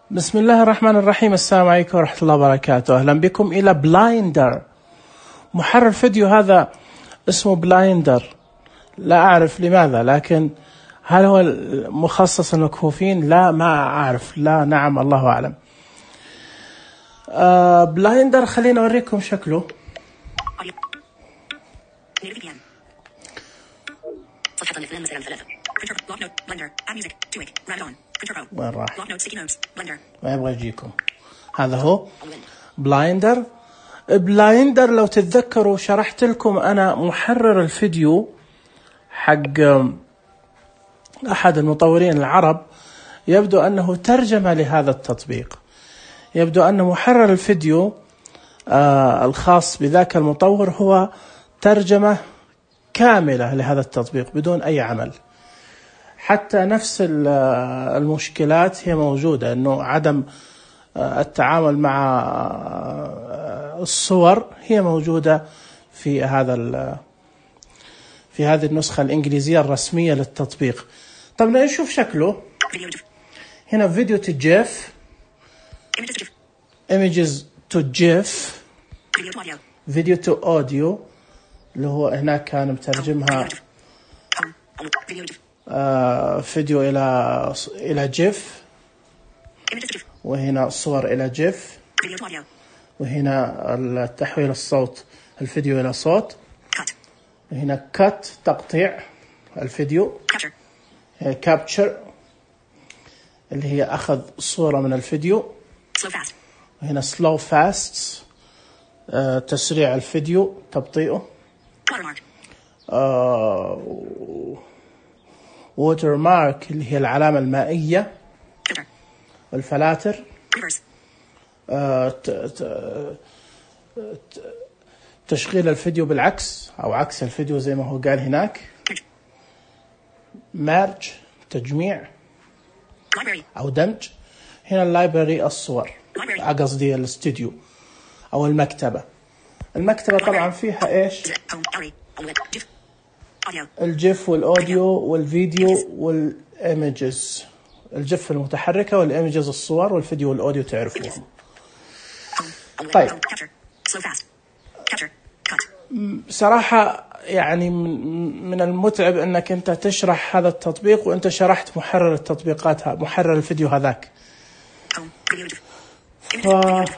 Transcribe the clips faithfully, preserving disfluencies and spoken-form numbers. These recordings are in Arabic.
بسم الله الرحمن الرحيم. السلام عليكم ورحمة الله وبركاته. أهلا بكم إلى بلايندر. محرر فيديو هذا اسمه بلايندر، لا أعرف لماذا، لكن هل هو مخصص للمكفوفين؟ لا، ما أعرف، لا نعم الله أعلم. آه بلايندر، خلينا أوريكم شكله. وين راح؟ ما يبغى يجيكم. هذا هو بلايندر. بلايندر لو تتذكروا شرحت لكم أنا محرر الفيديو حق أحد المطورين العرب، يبدو أنه ترجمة لهذا التطبيق. يبدو أن محرر الفيديو آه الخاص بذاك المطور هو ترجمة كاملة لهذا التطبيق بدون أي عمل. حتى نفس المشكلات هي موجودة، أنه عدم التعامل مع الصور هي موجودة في هذا في هذه النسخة الإنجليزية الرسمية للتطبيق. طب نشوف شكله. هنا فيديو تو جيف، images to جيف، فيديو تو أوديو اللي هو هناك كان مترجمها آه فيديو إلى إلى جيف، وهنا صور إلى جيف، وهنا التحويل الصوت الفيديو إلى صوت، وهنا كات تقطيع الفيديو، كابتشر اللي هي أخذ صورة من الفيديو، وهنا سلو فاست آه تسريع الفيديو تبطيئه، آه ووتر مارك اللي هي العلامة المائية، والفلاتر، آه ت ت ت تشغيل الفيديو بالعكس أو عكس الفيديو زي ما هو قال هناك، مارج تجميع أو دمج. هنا اللايبراري الصور، قصدي الاستوديو أو المكتبة. المكتبة طبعا فيها إيش؟ الجيف والأوديو والفيديو والإيميجز. الجيف المتحركة والإيميجز الصور، والفيديو والأوديو تعرفوهم. طيب صراحة يعني من المتعب أنك أنت تشرح هذا التطبيق وأنت شرحت محرر التطبيقات، محرر الفيديو هذاك. ف...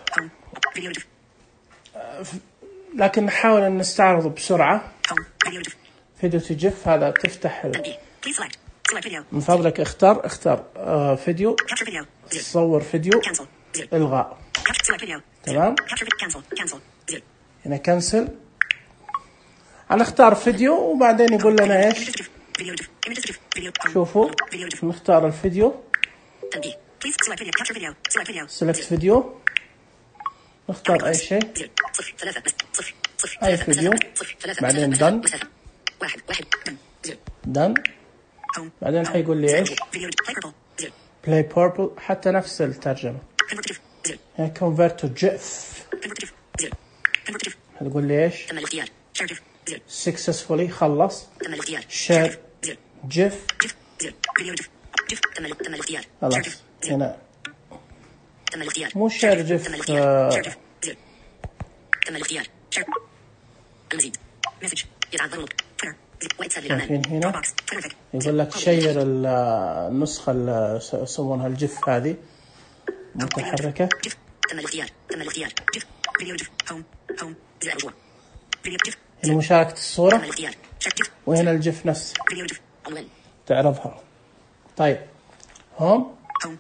لكن نحاول أن نستعرضه بسرعة. فيديو تو جيف هذا تفتح ال... من فضلك اختار اختار آه فيديو، صور فيديو، الغاء، تمام. هنا كنسل. انا اختار فيديو وبعدين يقول لنا ايش؟ شوفوا نختار الفيديو، سيلكت فيديو، نختار اي شيء، اي فيديو، بعدين دن دن بعدين حيقول لي ايش؟ play purple، حتى نفس الترجمة. هنا convert to جيف، هتقول لي ايش؟ successfully خلص. share جيف، خلاص. هنا مو share جيف، آه شايفين هنا يقول لك شير النسخة اللي يسمونها الجيف هذه متحركة. هنا مشاركة الصورة، وهنا الجيف نفسه تعرفها. طيب هوم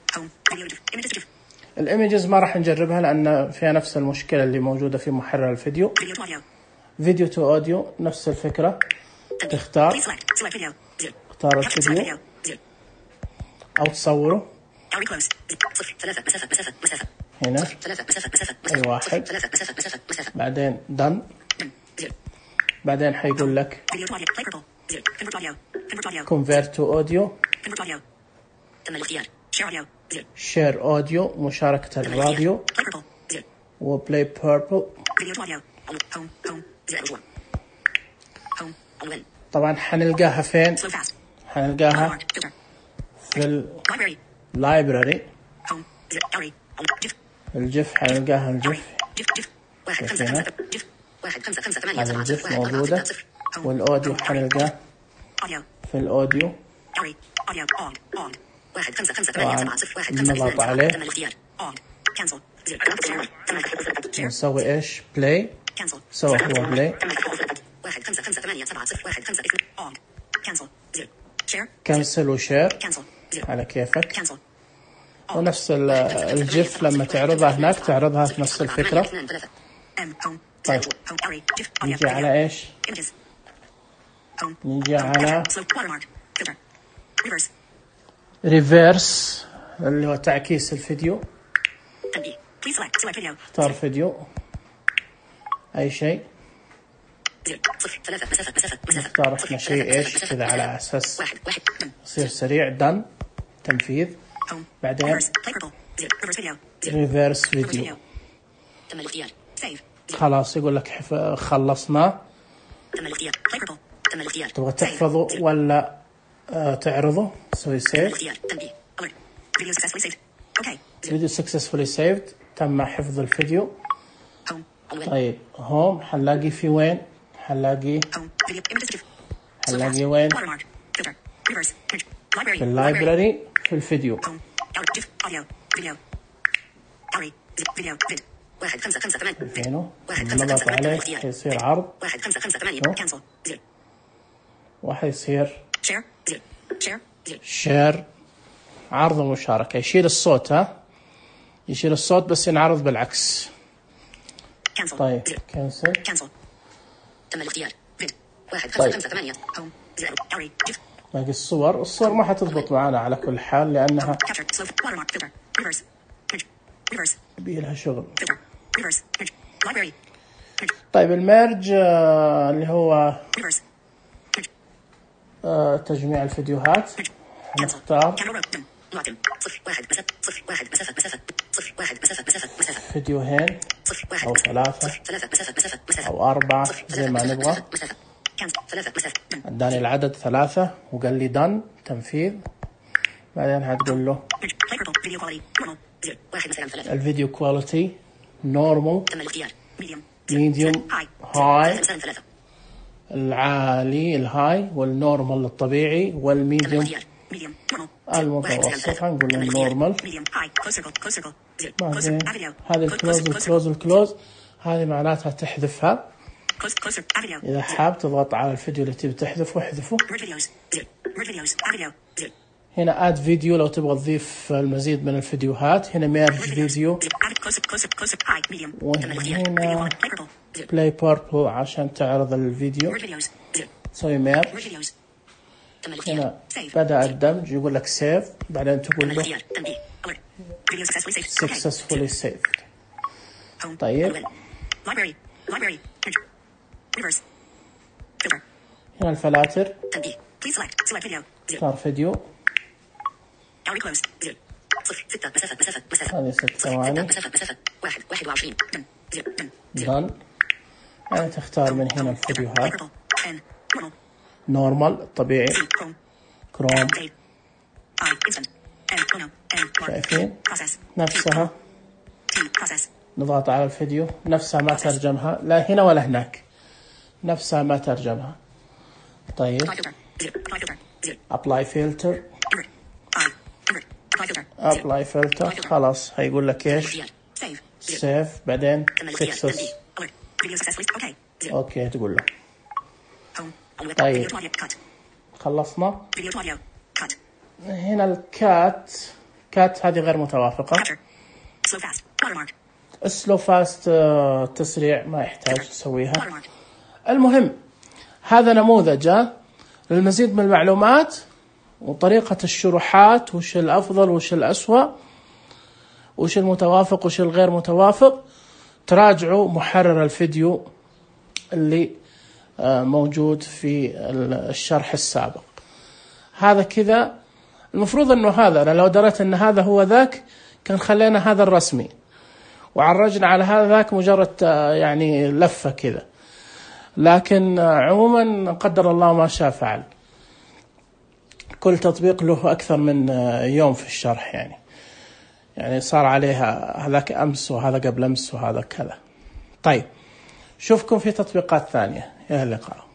الإيميجز ما راح نجربها لأن فيها نفس المشكلة اللي موجودة في محرر الفيديو. فيديو تو أوديو نفس الفكرة، تختار اختار الفيديو أو تصوره هنا أي واحد، بعدين done، بعدين حيقول لك convert to audio، share audio مشاركة الراديو، و play purple. طبعا حنلقاها فين؟ حنلقاها في اللايبراري، الجف حنلقاها الجف هنا، هذا الجف موجودة، والأوديو حنلقاه في الأوديو. نضغط عليه نسوي إيش؟ بلاي. سوى هو بلاي. كنسل وشير على كيفك. ونفس الجف لما تعرضها هناك تعرضها في نفس الفكرة. طيب نجي على إيش؟ نجي على ريفيرس اللي هو تعكيس الفيديو. اختار فيديو أي شيء، نختار احنا شيء ايش كذا على اساس يصير سريع. دن تنفيذ. بعدين ريفيرس فيديو. خلاص يقول لك خلصنا. تبغى تحفظه ولا آه تعرضه؟ سوي سيف. فيديو سكسسفولي سيفد، تم حفظ الفيديو. طيب هوم حنلاقي في وين؟ حنلاقي حنلاقي وين؟ في اللايبراري في الفيديو. فينه نضغط عليه يصير عرض، وحيصير شير عرض ومشاركة. يشيل الصوت، ها يشيل الصوت بس ينعرض بالعكس. طيب كنسل. تم الاختيار. واحد خمسة خمسة ثمانية. باقي الصور، الصور ما حتضبط معنا على كل حال لأنها بيلها شغل. طيب الميرج آه اللي هو آه تجميع الفيديوهات، نختار فيديوهين أو ثلاثة أو أربعة زي ما نبغى. اداني العدد ثلاثة وقال لي دن تنفيذ. بعدين هتقول له الفيديو كواليتي نورمال، ميديوم، هاي. العالي الهاي، والنورمال الطبيعي، والميديوم المتوسط. هنقول له النورمال. بعدين هذه الكلوز الكلوز الكلوز هذه معناتها تحذفها. إذا حاب تضغط على الفيديو اللي تبي تحذفه احذفه. هنا اد فيديو لو تبغى تضيف المزيد من الفيديوهات. هنا ميرج فيديو، وهنا بلاي بوربل عشان تعرض الفيديو. سوي ميرج. هنا بدأ الدمج، يقول لك سيف. بعدين تقول له successfully saved. طيب هنا الفلاتر. اختار فيديو. هذه ست ثواني. دن. يعني تختار من هنا الفيديوهات. نورمال الطبيعي، كروم. شايفين نفسها. نضغط على الفيديو نفسها ما ترجمها لا هنا ولا هناك، نفسها ما ترجمها. طيب apply filter apply filter خلاص هيقول لك ايش؟ save. بعدين success. اوكي تقول له. طيب خلصنا. هنا الكات كات هذه غير متوافقة. سلو فاست تسريع ما يحتاج تسويها. المهم هذا نموذج للمزيد من المعلومات وطريقة الشروحات، وش الأفضل وش الأسوأ وش المتوافق وش الغير متوافق. تراجعوا محرر الفيديو اللي موجود في الشرح السابق. هذا كذا المفروض انه هذا، انا لو دريت ان هذا هو ذاك كان خلينا هذا الرسمي وعرجنا على هذا ذاك مجرد يعني لفة كذا. لكن عموما قدر الله ما شاء فعل، كل تطبيق له أكثر من يوم في الشرح. يعني يعني صار عليها هذاك أمس وهذا قبل أمس وهذا كذا. طيب، شوفكم في تطبيقات ثانية. إلى اللقاء.